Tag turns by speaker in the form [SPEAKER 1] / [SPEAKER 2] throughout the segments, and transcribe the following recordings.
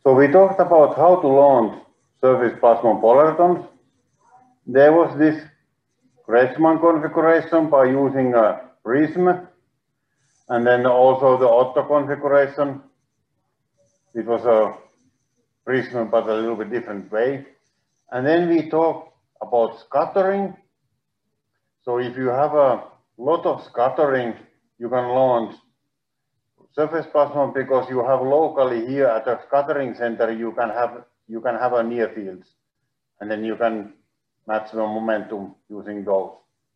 [SPEAKER 1] So we talked about how to launch surface plasmon polaritons. There was this Kretschmann configuration by using a prism, and then also the Otto configuration. It was a prism, but a little bit different way. And then we talked about scattering. So if you have a lot of scattering, you can launch surface plasmon because you have locally here at the scattering center, you can have a near fields, and then you can match the momentum using those.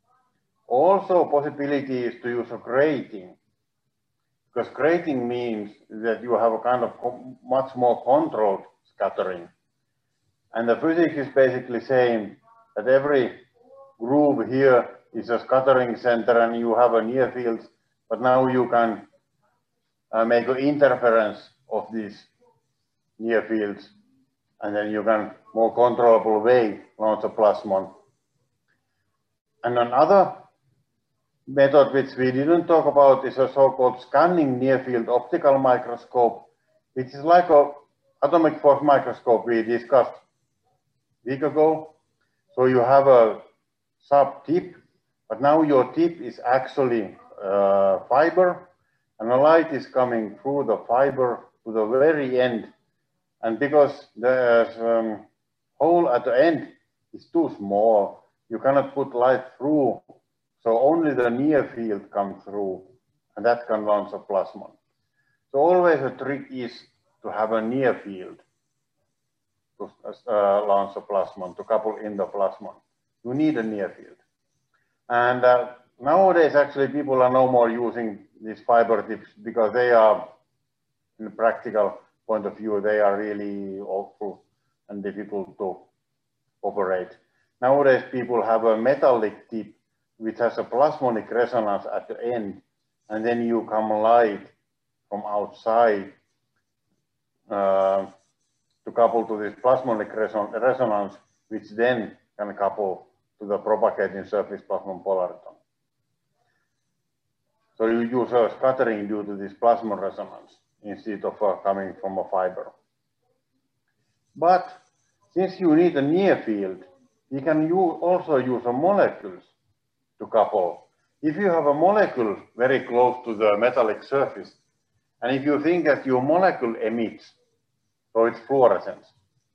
[SPEAKER 1] Also, possibility is to use a grating, because grating means that you have a kind of much more controlled scattering. And the physics is basically saying that every groove here is a scattering center and you have a near fields, but now you can make an interference of these near fields, and then you can more controllable way launch a plasmon. And another method which we didn't talk about is a so-called scanning near field optical microscope, which is like a atomic force microscope we discussed a week ago. So you have a sub tip, but now your tip is actually fiber, and the light is coming through the fiber to the very end. And because the hole at the end is too small, you cannot put light through. So only the near field comes through, and that can launch a plasmon. So always a trick is to have a near field to launch a plasmon, to couple in the plasmon. You need a near field. And nowadays, actually, people are no more using these fiber tips because they are, in a practical point of view, they are really awful and difficult to operate. Nowadays, people have a metallic tip which has a plasmonic resonance at the end, and then you come light from outside to couple to this plasmonic resonance, which then can couple to the propagating surface plasmon polariton. So you use a scattering due to this plasmon resonance instead of coming from a fiber. But since you need a near field, you can also use a molecules to couple. If you have a molecule very close to the metallic surface, and if you think that your molecule emits, so it's fluorescence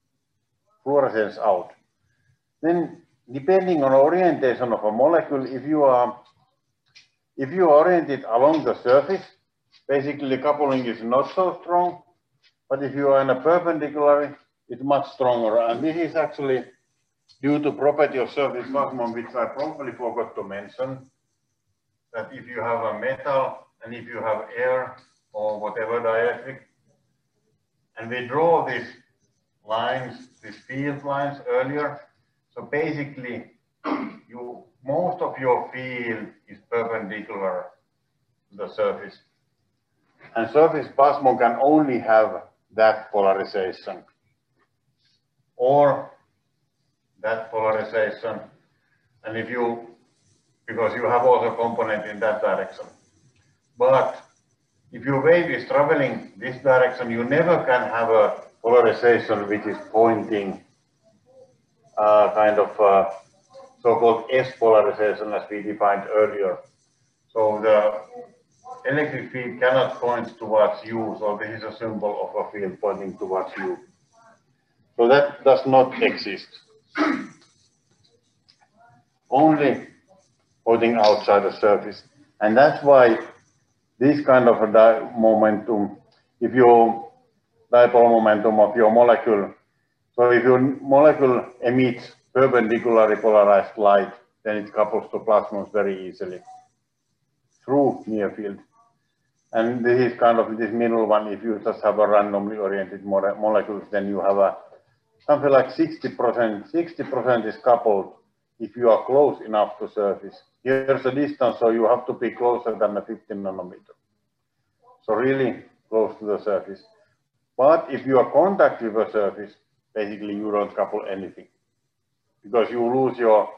[SPEAKER 1] out, then depending on orientation of a molecule, if you are oriented along the surface, basically the coupling is not so strong, but if you are in a perpendicular, it's much stronger. And this is actually due to property of surface plasmon, which I probably forgot to mention, that if you have a metal and if you have air or whatever dielectric, and we draw these lines, these field lines earlier, so basically most of your field is perpendicular to the surface. And surface plasmon can only have that polarization or that polarization, and because you have also component in that direction. But if your wave is traveling this direction, you never can have a polarization which is pointing kind of so-called S polarization as we defined earlier. So the electric field cannot point towards you, so this is a symbol of a field pointing towards you. So that does not exist. Only pointing outside the surface. And that's why this kind of a momentum, if your dipole momentum of your molecule, so if your molecule emits perpendicularly polarized light, then it couples to plasmons very easily through near field. And this is kind of this middle one. If you just have a randomly oriented molecules, then you have something like 60%. 60% is coupled if you are close enough to surface. Here's the distance, so you have to be closer than the 15 nanometer. So really close to the surface. But if you are contact with a surface, basically you don't couple anything, because you lose your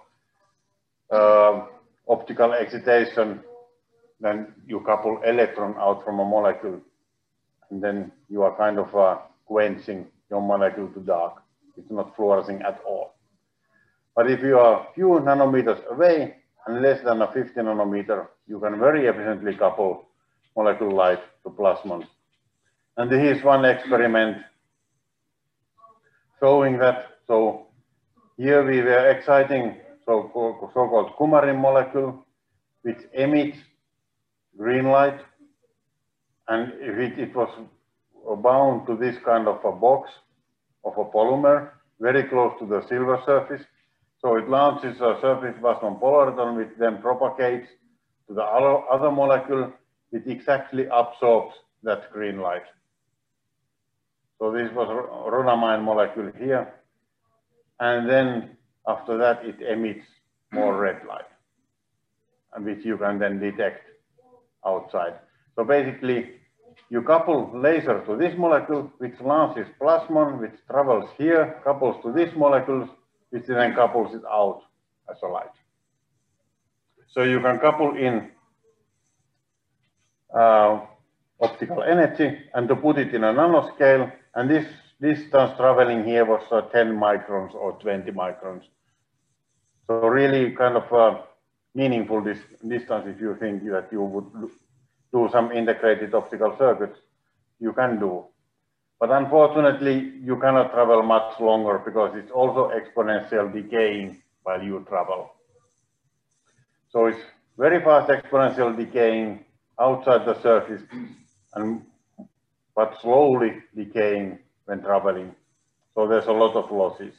[SPEAKER 1] optical excitation, then you couple electron out from a molecule, and then you are kind of quenching your molecule to dark. It's not fluorescing at all. But if you are a few nanometers away and less than a 50 nanometer, you can very efficiently couple molecule light to plasmons. And this is one experiment showing that. So here we were exciting so-called coumarin molecule, which emits green light. And if it was bound to this kind of a box of a polymer, very close to the silver surface. So it launches a surface plasmon polariton, which then propagates to the other molecule. It exactly absorbs that green light. So this was rhodamine molecule here. And then after that, it emits more red light, and which you can then detect outside. So basically, you couple laser to this molecule, which launches plasmon, which travels here, couples to this molecule, which then couples it out as a light. So you can couple in optical energy, and to put it in a nanoscale, and this distance traveling here was 10 microns or 20 microns. So really kind of meaningful distance if you think that you would do some integrated optical circuits, you can do. But unfortunately, you cannot travel much longer because it's also exponential decaying while you travel. So it's very fast exponential decaying outside the surface, but slowly decaying when traveling. So there's a lot of losses.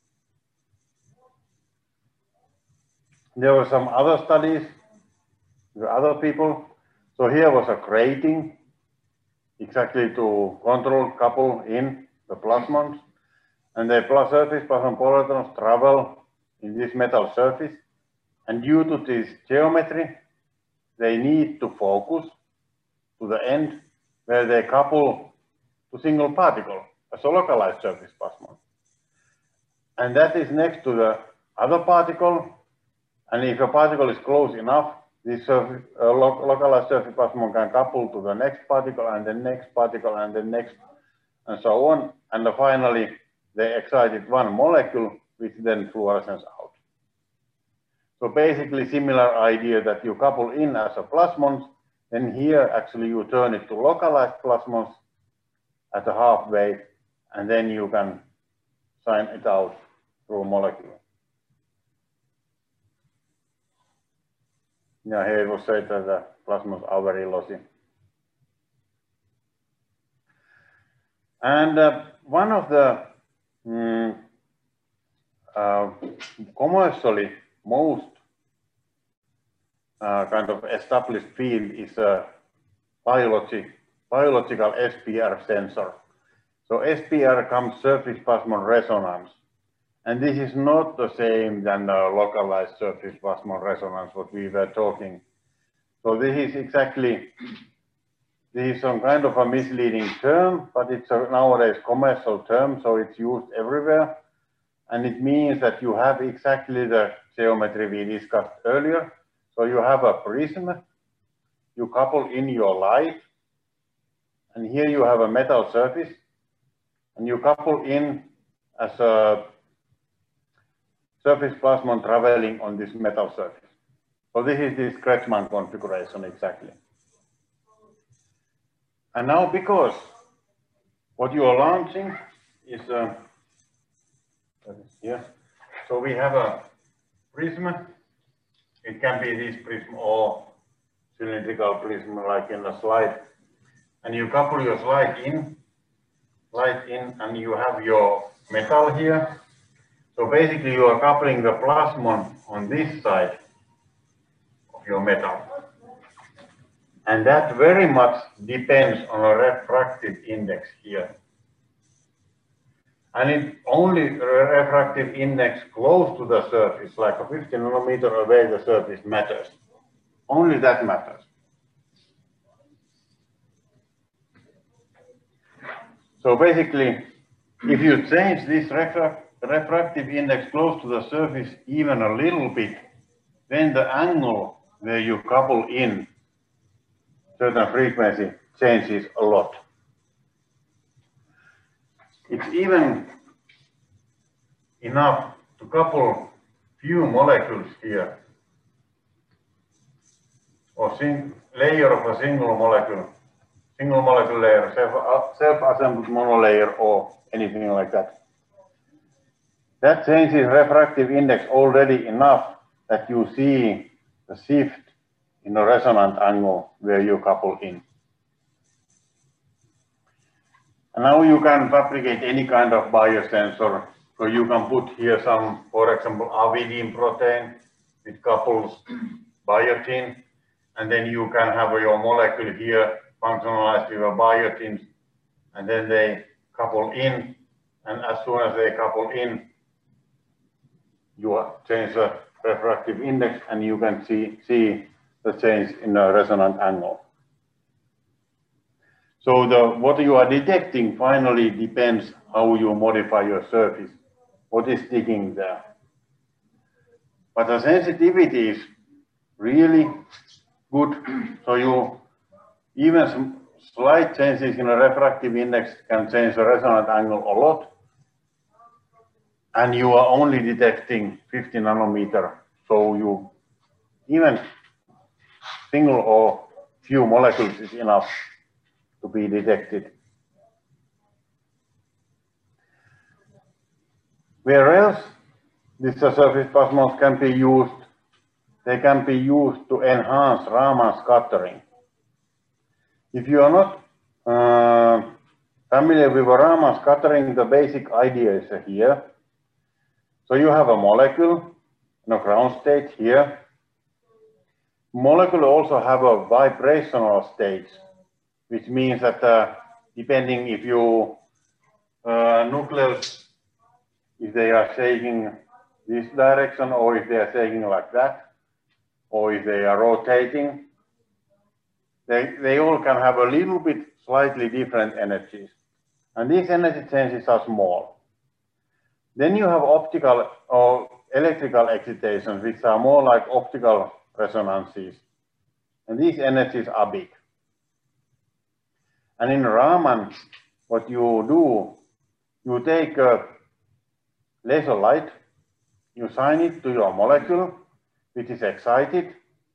[SPEAKER 1] There were some other studies with other people. So here was a grating, exactly to control couple in the plasmons. And the surface plasmon polaritons travel in this metal surface. And due to this geometry, they need to focus to the end where they couple to single particle as a localized surface plasmon. And that is next to the other particle. And if a particle is close enough, this localized surface plasmon can couple to the next particle and the next particle and the next, and so on. And finally, they excited one molecule, which then fluoresces out. So basically similar idea that you couple in as a plasmons, then here actually you turn it to localized plasmons at a halfway, and then you can sign it out through a molecule. Yeah, here it was said that the plasmons are very lossy. And one of the commercially most kind of established field is biological SPR sensor. So SPR comes surface plasmon resonance. And this is not the same than the localized surface plasmon resonance, what we were talking. So this is exactly, this is some kind of a misleading term, but it's a nowadays commercial term, so it's used everywhere. And it means that you have exactly the geometry we discussed earlier. So you have a prism, you couple in your light, and here you have a metal surface, and you couple in as a surface plasmon traveling on this metal surface. So this is this Kretschmann configuration exactly. And now because what you are launching is here. So we have a prism. It can be this prism or cylindrical prism like in the slide. And you couple your light in, and you have your metal here. So basically you are coupling the plasmon on this side of your metal. And that very much depends on a refractive index here. And it only refractive index close to the surface, like a 50 nanometer away the surface matters. Only that matters. So basically, if you change this refractive index close to the surface even a little bit, then the angle where you couple in certain frequency changes a lot. it's even enough to couple few molecules here, or layer of a single molecule layer, self-assembled monolayer, or anything like that. That changes refractive index already enough that you see the shift in the resonant angle where you couple in. And now you can fabricate any kind of biosensor. So you can put here some, for example, avidin protein, which couples biotin, and then you can have your molecule here functionalized with a biotin, and then they couple in, and as soon as they couple in, you change the refractive index, and you can see the change in the resonant angle. So what you are detecting finally depends how you modify your surface, what is sticking there. But the sensitivity is really good, so you even slight changes in the refractive index can change the resonant angle a lot, and you are only detecting 50 nanometer, so you even single or few molecules is enough to be detected. Where else these surface plasmons can be used? They can be used to enhance Raman scattering. If you are not familiar with Raman scattering, the basic idea is here. So you have a molecule in a ground state here. Molecule also have a vibrational state, which means that depending if you nucleus, if they are shaking this direction, or if they are shaking like that, or if they are rotating, they all can have a little bit slightly different energies. And these energy changes are small. Then you have optical or electrical excitations, which are more like optical resonances. And these energies are big. And in Raman, what you do, you take a laser light, you shine it to your molecule, which is excited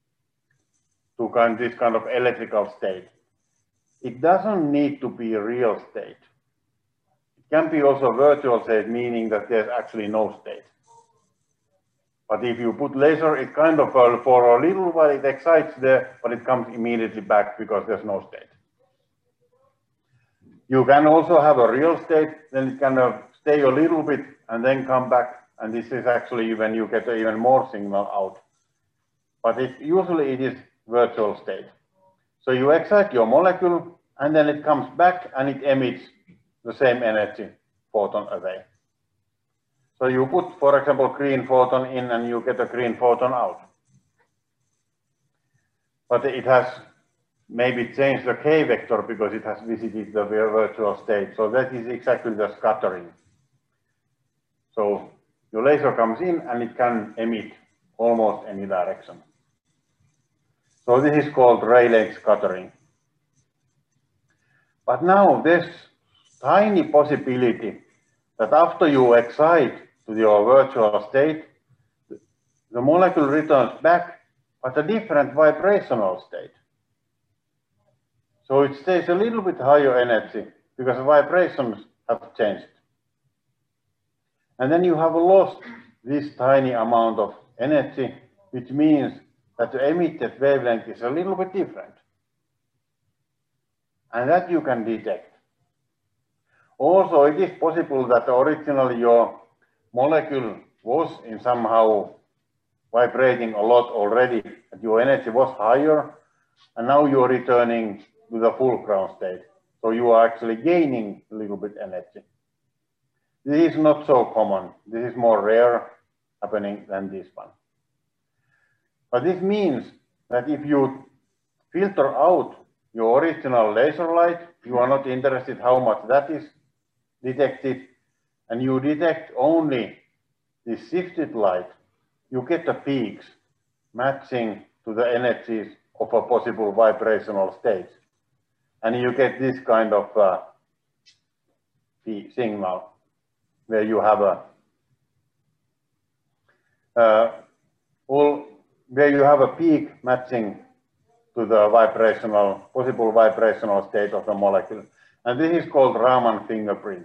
[SPEAKER 1] to this kind of electrical state. It doesn't need to be a real state. It can be also virtual state, meaning that there's actually no state. But if you put laser, it kind of for a little while it excites there, but it comes immediately back because there's no state. You can also have a real state, then it kind of stay a little bit and then come back. And this is actually when you get even more signal out. But usually it is virtual state. So you excite your molecule and then it comes back and it emits the same energy photon away. So you put, for example, green photon in and you get a green photon out. But it has maybe changed the K vector because it has visited the virtual state. So that is exactly the scattering. So your laser comes in and it can emit almost any direction. So this is called Rayleigh scattering. But now there's tiny possibility that after you excite to your virtual state, the molecule returns back, but a different vibrational state. So it stays a little bit higher energy because the vibrations have changed. And then you have lost this tiny amount of energy, which means that the emitted wavelength is a little bit different. And that you can detect. Also, it is possible that originally your molecule was in somehow vibrating a lot already, that your energy was higher, and now you're returning to the full ground state. So you are actually gaining a little bit energy. This is not so common. This is more rare happening than this one. But this means that if you filter out your original laser light, you are not interested how much that is detected, and you detect only the shifted light, you get the peaks matching to the energies of a possible vibrational state. And you get this kind of signal where you have a peak matching to the possible vibrational state of the molecule. And this is called Raman fingerprint.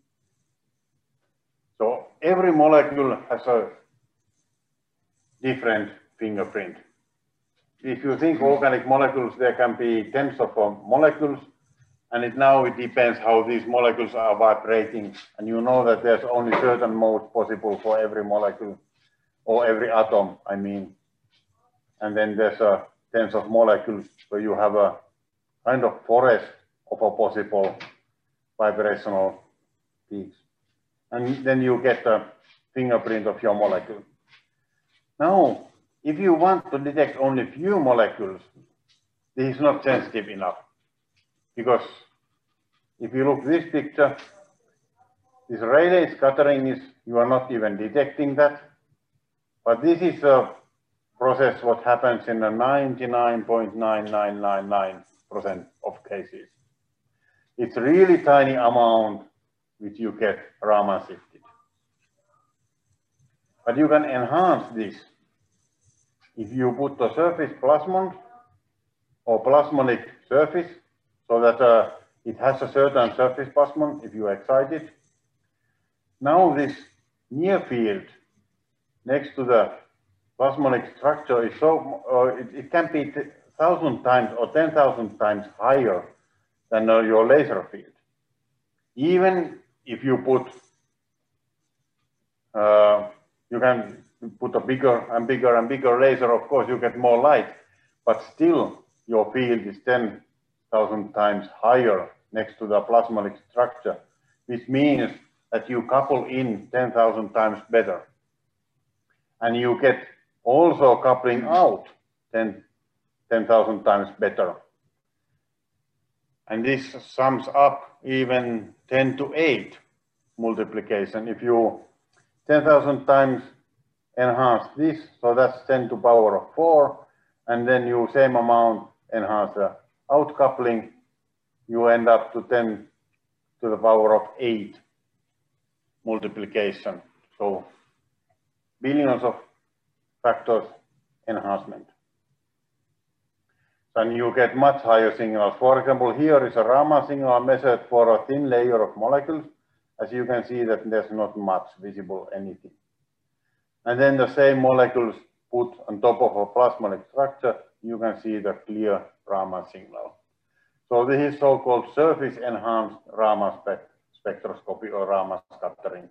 [SPEAKER 1] So every molecule has a different fingerprint. If you think organic molecules, there can be tens of molecules, and now it depends how these molecules are vibrating. And you know that there's only certain modes possible for every molecule, or every atom, I mean. And then there's tens of molecules, so you have a kind of forest of a possible vibrational peaks. And then you get a fingerprint of your molecule. Now, if you want to detect only few molecules, this is not sensitive enough. Because if you look at this picture, this Rayleigh scattering is, you are not even detecting that. But this is a process what happens in a 99.9999% of cases. It's really tiny amount which you get Raman shifted. But you can enhance this if you put a surface plasmon or plasmonic surface so that it has a certain surface plasmon if you excite it. Now this near field next to the plasmonic structure is so, it can be 1,000 times or 10,000 times higher than your laser field. Even if you put, you can put a bigger and bigger and bigger laser, of course you get more light, but still your field is 10,000 times higher next to the plasmonic structure, which means that you couple in 10,000 times better. And you get also coupling out 10,000 times better. And this sums up even 10 to 8 multiplication. If you 10,000 times enhance this, so that's 10 to the power of 4, and then you same amount enhance the outcoupling, you end up to 10 to the power of 8 multiplication. So billions of factors enhancement. And you get much higher signals. For example, here is a Raman signal measured for a thin layer of molecules. As you can see that there's not much visible anything. And then the same molecules put on top of a plasmonic structure, you can see the clear Raman signal. So this is so-called surface enhanced Raman spectroscopy or Raman scattering.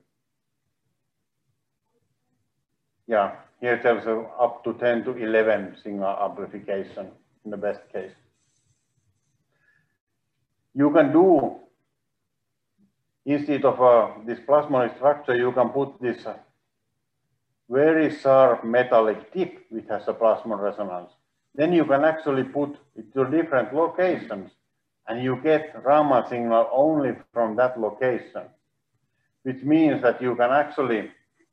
[SPEAKER 1] Yeah, here tells up to 10 to 11 signal amplification in the best case. You can do, instead of this plasmonic structure, you can put this very sharp metallic tip which has a plasmon resonance. Then you can actually put it to different locations and you get Raman signal only from that location, which means that you can actually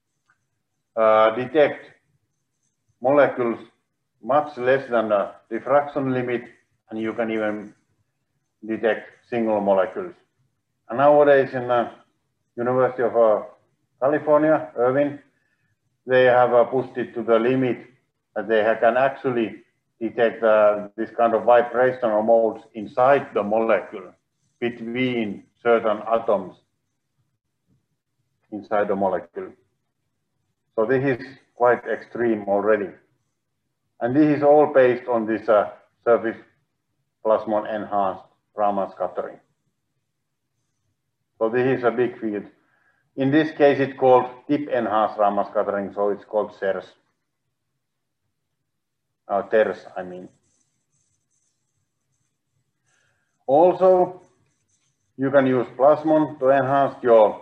[SPEAKER 1] detect molecules much less than the diffraction limit, and you can even detect single molecules. And nowadays in the University of California, Irvine, they have pushed it to the limit that they can actually detect this kind of vibrational modes inside the molecule between certain atoms inside the molecule. So this is quite extreme already. And this is all based on this surface plasmon enhanced Raman scattering. So this is a big field. In this case, it's called tip enhanced Raman scattering, so it's called CERS. TERS, I mean. Also, you can use plasmon to enhance your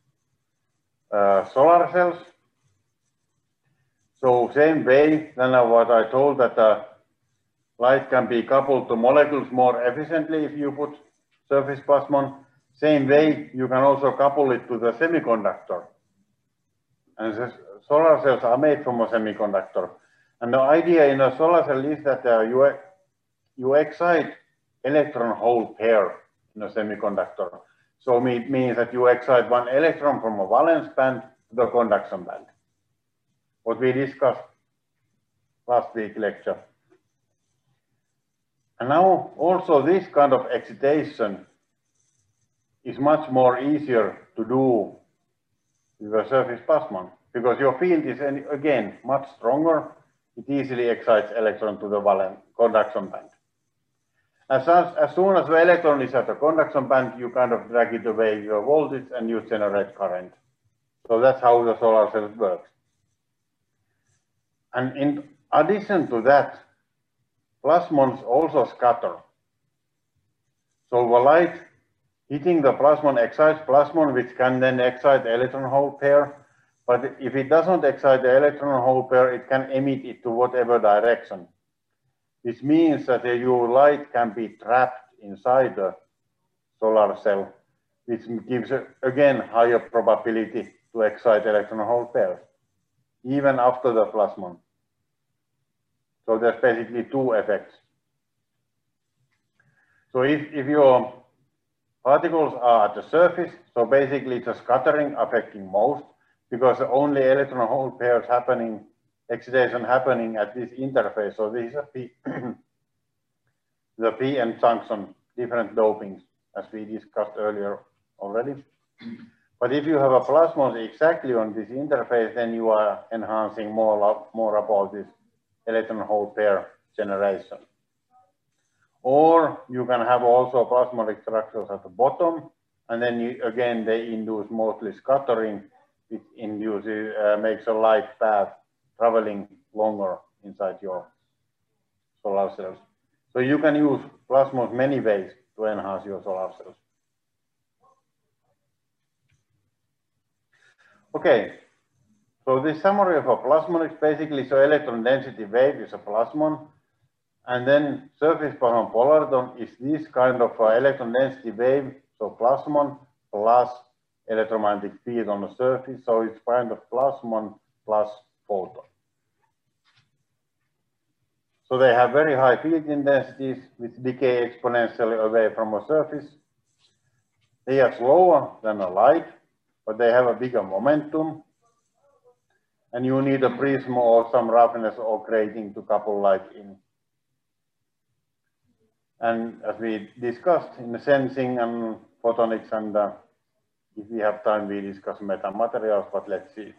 [SPEAKER 1] solar cells. So same way than what I told that light can be coupled to molecules more efficiently if you put surface plasmon. Same way you can also couple it to the semiconductor. And the solar cells are made from a semiconductor. And the idea in a solar cell is that you excite electron-hole pair in a semiconductor. So it means that you excite one electron from a valence band to the conduction band. What we discussed last week lecture. And now also this kind of excitation is much more easier to do with a surface plasmon because your field is again much stronger. It easily excites electron to the valence conduction band. As soon as the electron is at the conduction band, you kind of drag it away with your voltage and you generate current. So that's how the solar cell works. And in addition to that, plasmons also scatter. So the light hitting the plasmon excites plasmon, which can then excite the electron hole pair. But if it doesn't excite the electron hole pair, it can emit it to whatever direction. Which means that your light can be trapped inside the solar cell, which gives again higher probability to excite electron hole pairs, even after the plasmon. So there's basically two effects. So if your particles are at the surface, so basically it's a scattering affecting most, because the only electron hole pairs happening, excitation happening at this interface. So this is a P, the p-n junction, different dopings, as we discussed earlier already. But if you have a plasmon exactly on this interface, then you are enhancing more about this electron hole pair generation. Or you can have also plasmonic structures at the bottom, and then again they induce mostly scattering, which induces makes a light path traveling longer inside your solar cells. So you can use plasmons many ways to enhance your solar cells. Okay, so this summary of a plasmon is basically so electron density wave is a plasmon, and then surface plasmon polariton is this kind of electron density wave, so plasmon plus electromagnetic field on the surface, so it's kind of plasmon plus photon. So they have very high field intensities which decay exponentially away from a surface. They are slower than a light, but they have a bigger momentum. And you need a prism or some roughness or grating to couple light in. And as we discussed in the sensing and photonics, and if we have time, we discuss metamaterials, but let's see.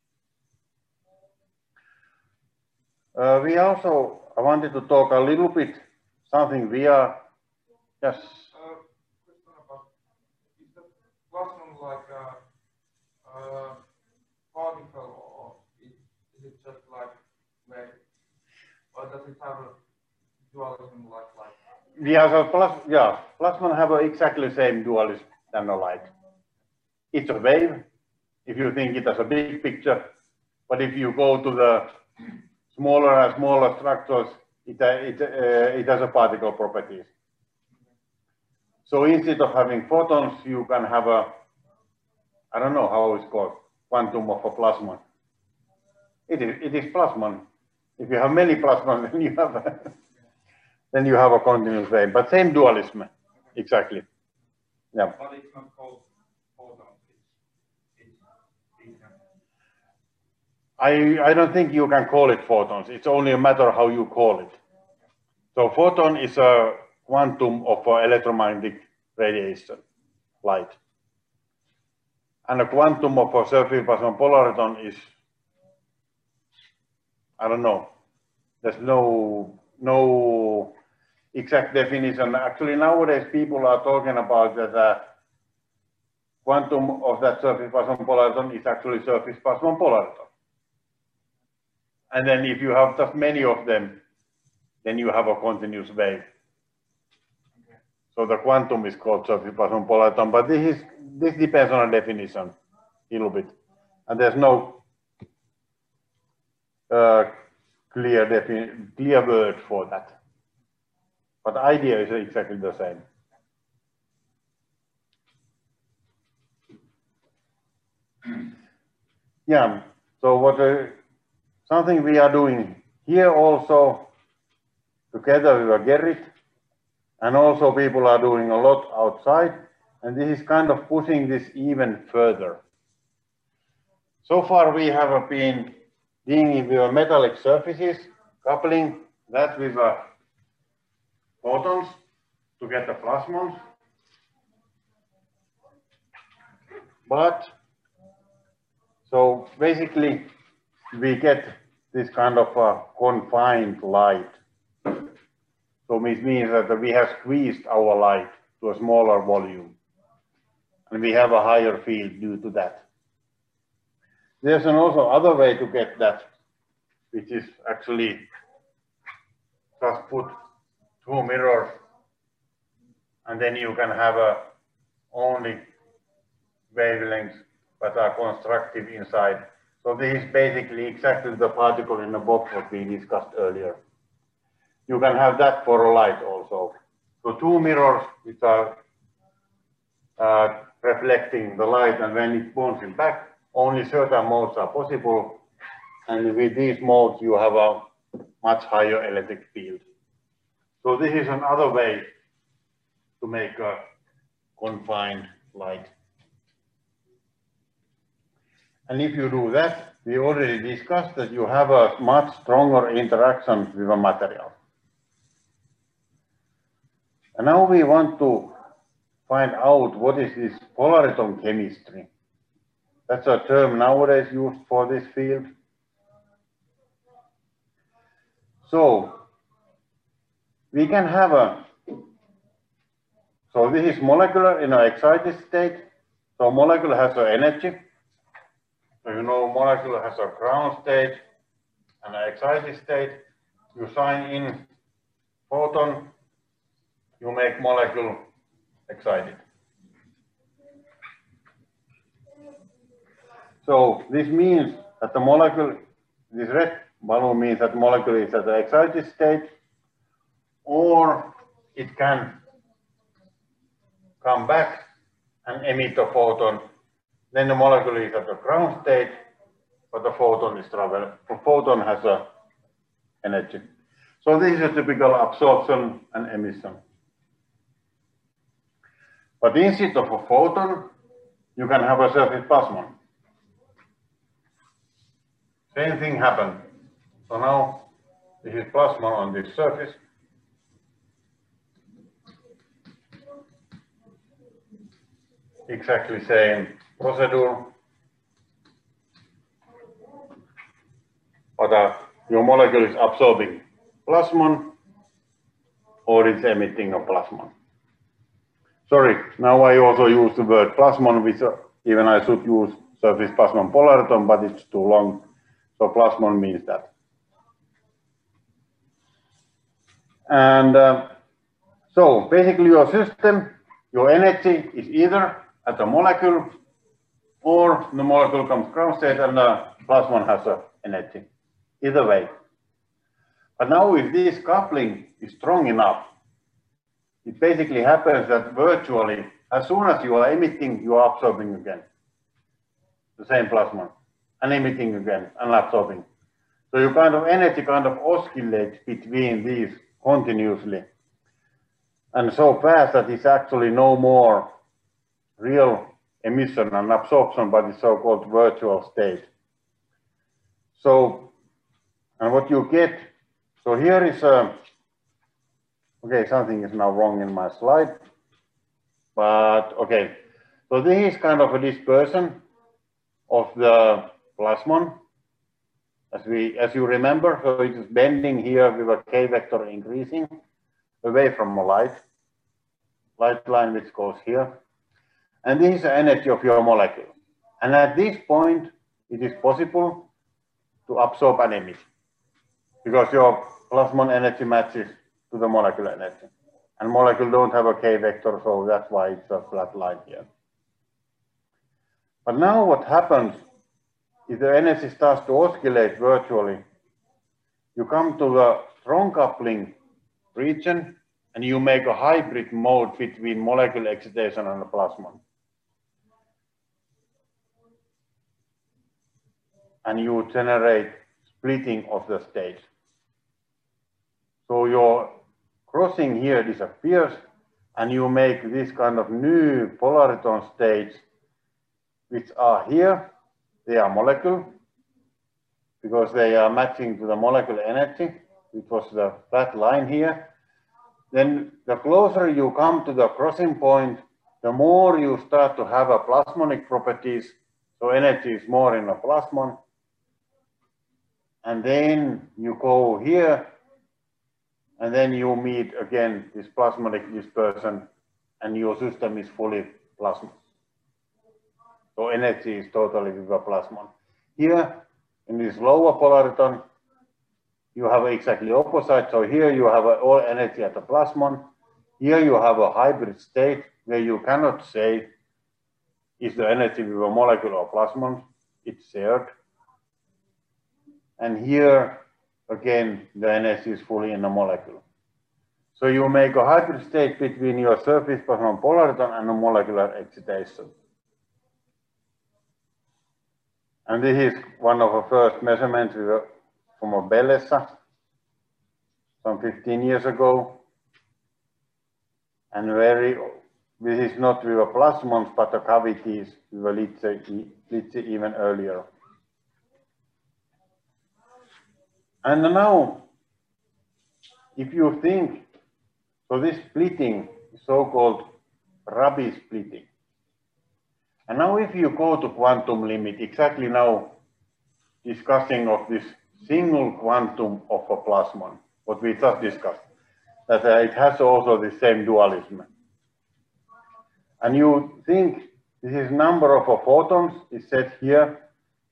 [SPEAKER 1] I wanted to talk a little bit something we are, yes.
[SPEAKER 2] Question about, is the plasmon like a particle, or is it just like wave, or does it have a dualism like light?
[SPEAKER 1] Yeah, so plasmon have exactly the same dualism than a light. It's a wave, if you think it as a big picture, but if you go to the smaller and smaller structures, it has a particle properties. So instead of having photons, you can have a, I don't know how it's called, quantum of a plasmon. It is plasmon. If you have many plasmons, then you have a continuous wave, but same dualism, exactly. Yeah.
[SPEAKER 2] But it's not called photons.
[SPEAKER 1] I don't think you can call it photons. It's only a matter how you call it. So photon is a quantum of electromagnetic radiation, light. And a quantum of a surface plasmon polariton is, I don't know. There's no exact definition. Actually, nowadays people are talking about that quantum of that surface plasmon polariton is actually surface plasmon polariton. And then if you have just many of them, then you have a continuous wave. Okay. So the quantum is called surface plasmon polariton, but this depends on a definition a little bit. And there's no clear word for that. But the idea is exactly the same. Yeah, so something we are doing here also together with Gerrit, and also people are doing a lot outside, And this is kind of pushing this even further. So far we have been dealing with metallic surfaces, coupling that with photons to get the plasmons. But so basically we get this kind of confined light. So it means that we have squeezed our light to a smaller volume. And we have a higher field due to that. There's also other way to get that, which is actually just put two mirrors, and then you can have only wavelengths that are constructive inside. So this is basically exactly the particle in the box what we discussed earlier. You can have that for a light also. So two mirrors which are reflecting the light, and when it bouncing back, only certain modes are possible. And with these modes, you have a much higher electric field. So this is another way to make a confined light. And if you do that, we already discussed that you have a much stronger interaction with a material. And now we want to find out what is this polariton chemistry. That's a term nowadays used for this field. So we can have so this is molecular in an excited state. So molecule has an energy. So you know molecule has a ground state and an excited state. You sign in photon, you make molecule excited. So this means that the molecule, this red balloon means that the molecule is at the excited state, or it can come back and emit a photon. Then the molecule is at the ground state, but the photon is traveling. The photon has a energy. So this is a typical absorption and emission. But instead of a photon, you can have a surface plasmon. Same thing happened. So now this is plasmon on this surface. Exactly same procedure. But your molecule is absorbing plasmon or it's emitting a plasmon. Sorry, now I also use the word plasmon, which even I should use surface plasmon polariton, but it's too long. So plasmon means that. And so basically your system, your energy is either at the molecule or the molecule comes ground state and the plasmon has an energy. Either way. But now if this coupling is strong enough, it basically happens that virtually, as soon as you are emitting, you are absorbing again. The same plasmon, and emitting again, and absorbing. So your kind of energy kind of oscillates between these continuously. And so fast that it's actually no more real emission and absorption, but it's so-called virtual state. So, and what you get, so here is okay, something is now wrong in my slide, but okay. So this is kind of a dispersion of the plasmon, as you remember. So it is bending here with a k vector increasing away from a light line which goes here, and this is the energy of your molecule. And at this point, it is possible to absorb and emit because your plasmon energy matches to the molecular energy. And molecule don't have a k vector, so that's why it's a flat line here. But now what happens if the energy starts to oscillate virtually, you come to the strong coupling region and you make a hybrid mode between molecular excitation and the plasmon. And you generate splitting of the states. So your crossing here disappears and you make this kind of new polariton states, which are here. They are molecule, because they are matching to the molecular energy, which was the flat line here. Then the closer you come to the crossing point, the more you start to have a plasmonic properties. So energy is more in a plasmon. And then you go here, and then you meet again this plasmonic dispersion, and your system is fully plasmon. So energy is totally with a plasmon. Here, in this lower polariton, you have exactly opposite. So here you have all energy at the plasmon. Here you have a hybrid state where you cannot say is the energy with a molecule or plasmon. It's shared. And here, again, the energy is fully in a molecule. So you make a hybrid state between your surface plasmon polariton and a molecular excitation. And this is one of the first measurements from a Bellessa some 15 years ago. And this is not with a plasmons, but the cavities with a lithium even earlier. And now, if you think, so this splitting is so-called Rabi splitting. And now if you go to quantum limit, exactly now discussing of this single quantum of a plasmon, what we just discussed, that it has also the same dualism. And you think this is number of photons is set here,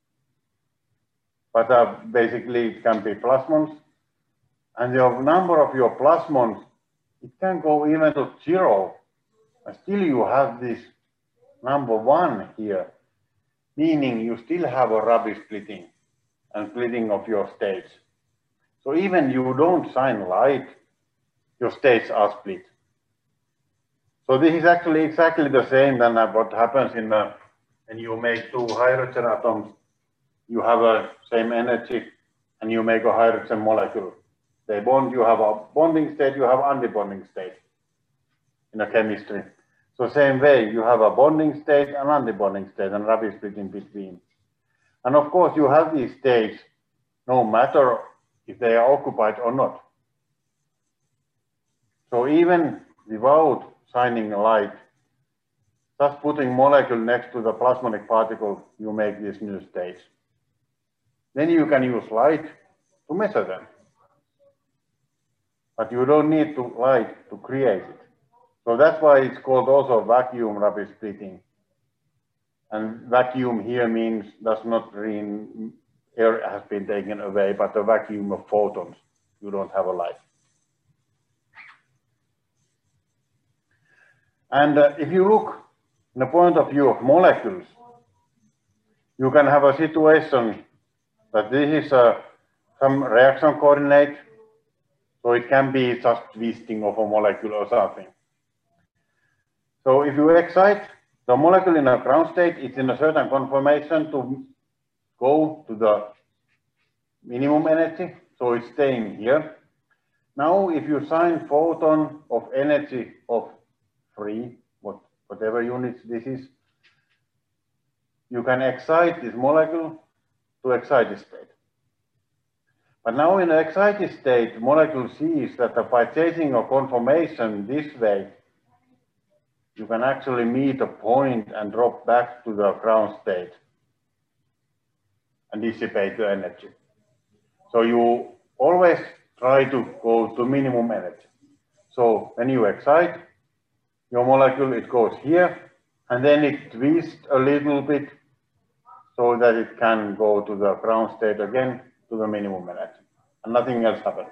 [SPEAKER 1] but basically it can be plasmons. And the number of your plasmons, it can go even to 0. And still you have this number 1 here, meaning you still have a Rabi splitting and splitting of your states. So even you don't shine light, your states are split. So this is actually exactly the same than what happens when you make two hydrogen atoms. You have a same energy, and you make a hydrogen molecule. They bond, you have a bonding state, you have antibonding state in a chemistry. So same way, you have a bonding state and antibonding state and Rabi split in between. And of course, you have these states no matter if they are occupied or not. So even without shining light, just putting molecule next to the plasmonic particle, you make these new states. Then you can use light to measure them. But you don't need light to create it. So that's why it's called also vacuum Rabi splitting. And vacuum here means does not mean air has been taken away, but a vacuum of photons. You don't have a light. And if you look in the point of view of molecules, you can have a situation that this is some reaction coordinate. So it can be just twisting of a molecule or something. So if you excite the molecule in a ground state, it's in a certain conformation to go to the minimum energy. So it's staying here. Now, if you shine photon of energy of 3, whatever units this is, you can excite this molecule to excited state. But now in the excited state, the molecule sees that by changing a conformation this way, you can actually meet a point and drop back to the ground state and dissipate the energy. So you always try to go to minimum energy. So when you excite your molecule, it goes here, and then it twists a little bit so that it can go to the ground state again to the minimum energy, and nothing else happens.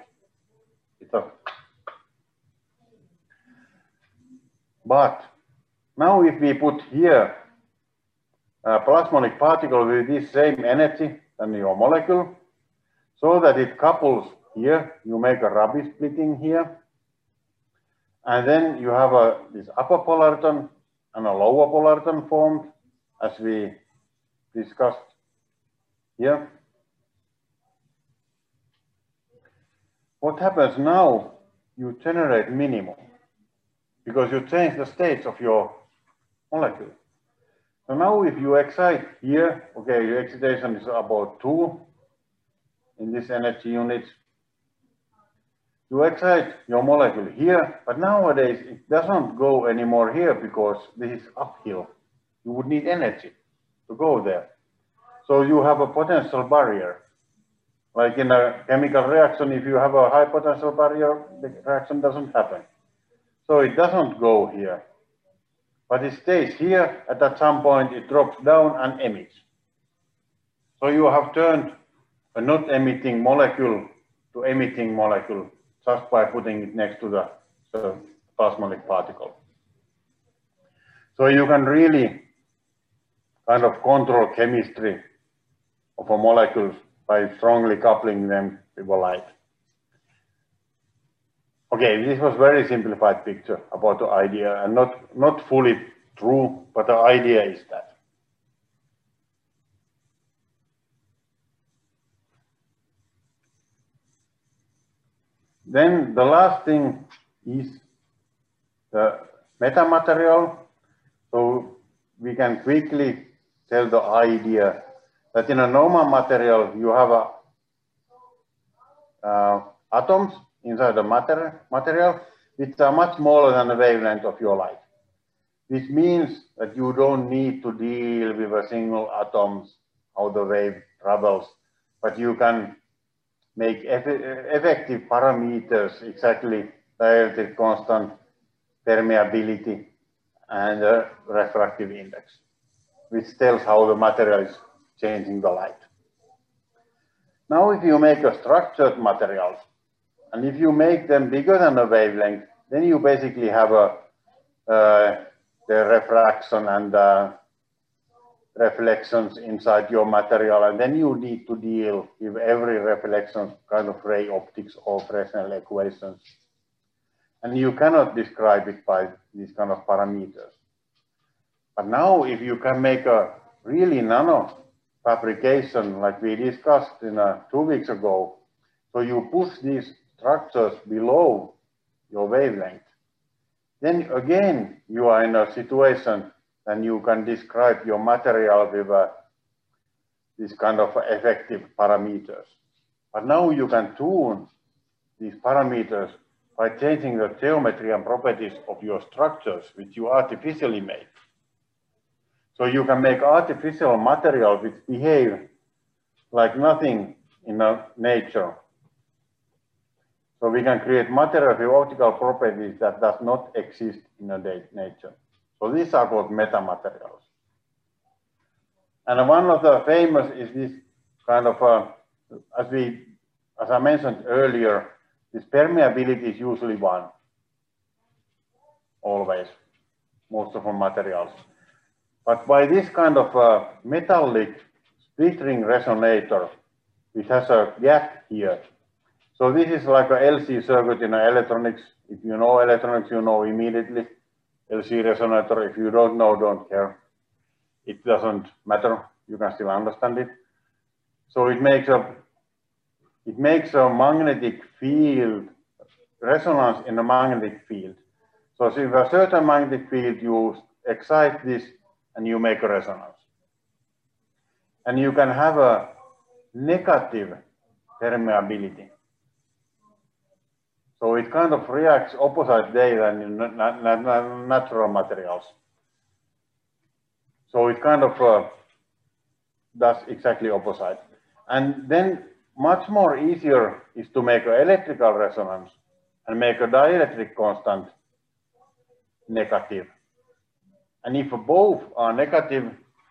[SPEAKER 1] But now if we put here a plasmonic particle with this same energy than your molecule, so that it couples here, you make a Rabi splitting here, and then you have this upper polariton and a lower polariton formed, as we discussed here. What happens now? You generate minimum, because you change the states of your molecule. So now if you excite here, okay, your excitation is about 2 in this energy unit. You excite your molecule here, but nowadays it doesn't go anymore here because this is uphill. You would need energy to go there. So you have a potential barrier. Like in a chemical reaction, if you have a high potential barrier, the reaction doesn't happen. So it doesn't go here. But it stays here, and at some point it drops down and emits. So you have turned a not emitting molecule to emitting molecule just by putting it next to the plasmonic particle. So you can really kind of control chemistry of a molecules by strongly coupling them with a light. Okay, this was very simplified picture about the idea and not fully true, but the idea is that. Then the last thing is the metamaterial. So we can quickly tell the idea that in a normal material you have atoms inside the material which are much smaller than the wavelength of your light. Which means that you don't need to deal with a single atoms, how the wave travels, but you can make effective parameters, exactly dielectric constant, permeability, and the refractive index, which tells how the material is changing the light. Now, if you make a structured materials, and if you make them bigger than a wavelength, then you basically have the refraction and reflections inside your material, and then you need to deal with every reflection kind of ray optics or Fresnel equations. And you cannot describe it by these kind of parameters. But now if you can make a really nano fabrication like we discussed 2 weeks ago, so you push these structures below your wavelength, then again you are in a situation and you can describe your material with this kind of effective parameters. But now you can tune these parameters by changing the geometry and properties of your structures, which you artificially make. So you can make artificial material which behave like nothing in nature. So we can create material with optical properties that does not exist in nature. So these are called metamaterials. And one of the famous is this kind of, as I mentioned earlier, this permeability is usually 1, always, most of our materials. But by this kind of metallic split ring resonator, which has a gap here. So this is like a LC circuit in electronics. If you know electronics, you know immediately. LC resonator, if you don't know, don't care. It doesn't matter, you can still understand it. So it makes a magnetic field, resonance in a magnetic field. So if a certain magnetic field, you excite this and you make a resonance. And you can have a negative permeability. So it kind of reacts opposite way than in natural materials. So it kind of does exactly opposite. And then much more easier is to make an electrical resonance and make a dielectric constant negative. And if both are negative,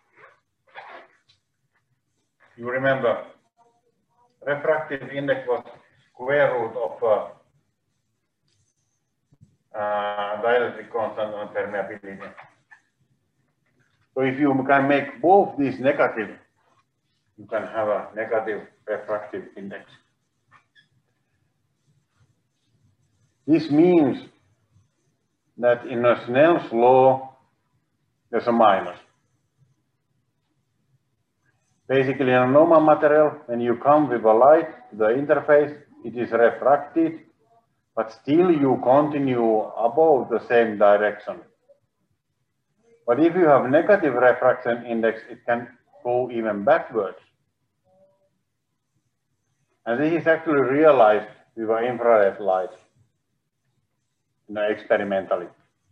[SPEAKER 1] you remember refractive index was square root of dielectric constant and permeability. So if you can make both these negative, you can have a negative refractive index. This means that in a Snell's law, there's a minus. Basically, in a normal material, when you come with a light to the interface, it is refracted but still you continue above the same direction. But if you have negative refraction index, it can go even backwards. And this is actually realized with infrared light, experimentally.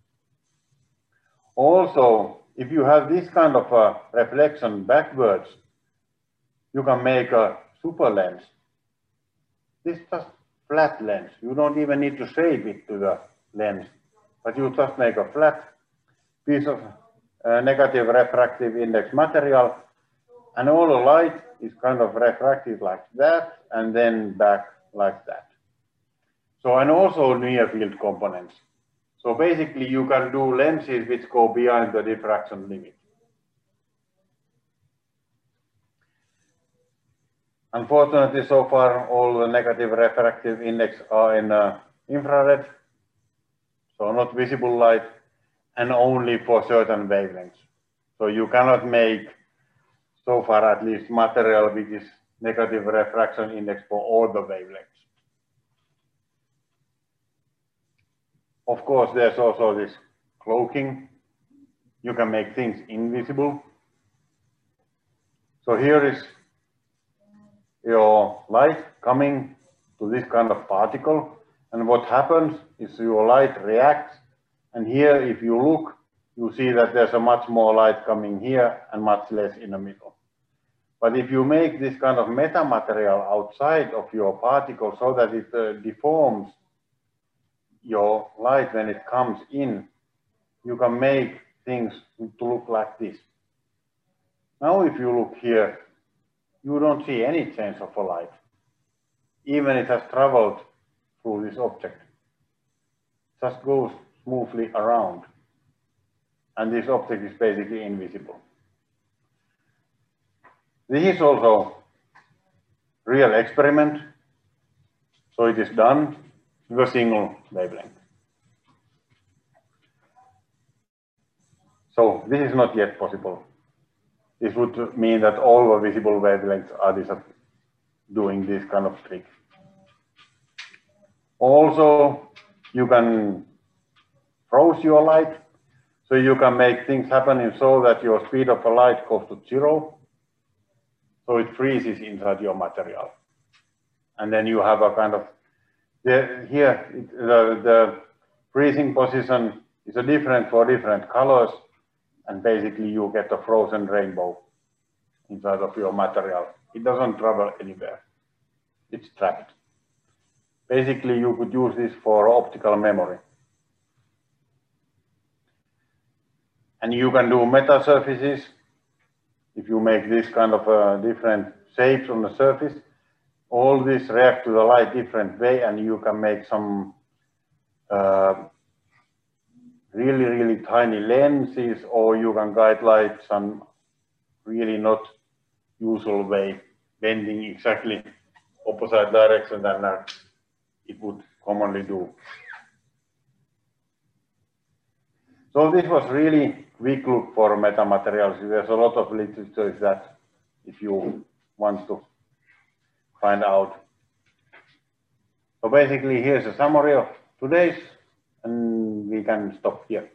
[SPEAKER 1] Also, if you have this kind of a reflection backwards, you can make a super lens. This is just flat lens. You don't even need to shape it to the lens, but you just make a flat piece of negative refractive index material, and all the light is kind of refracted like that, and then back like that. So, and also near field components. So basically you can do lenses which go beyond the diffraction limit. Unfortunately, so far all the negative refractive index are in infrared, so not visible light, and only for certain wavelengths. So you cannot make, so far at least, material which is negative refraction index for all the wavelengths. Of course, there's also this cloaking. You can make things invisible. So here is your light coming to this kind of particle, and what happens is your light reacts, and here if you look, you see that there's a much more light coming here and much less in the middle. But if you make this kind of metamaterial outside of your particle so that it deforms your light when it comes in, you can make things to look like this. Now if you look here, you don't see any change of a light, even it has traveled through this object. It just goes smoothly around, and this object is basically invisible. This is also real experiment, so it is done with a single wavelength. So this is not yet possible. This would mean that all the visible wavelengths are doing this kind of trick. Also, you can froze your light, so you can make things happening so that your speed of the light goes to 0, so it freezes inside your material. And then you have a kind of, the freezing position is different for different colors, and basically you get a frozen rainbow inside of your material. It doesn't travel anywhere. It's trapped. Basically, you could use this for optical memory. And you can do meta surfaces. If you make this kind of different shapes on the surface, all this react to the light different way, and you can make some really, really tiny lenses, or you can guide light some really not usual way, bending exactly opposite direction than it would commonly do. So this was really quick look for metamaterials. There's a lot of literature that if you want to find out. So basically here's a summary of today's, and we can stop here.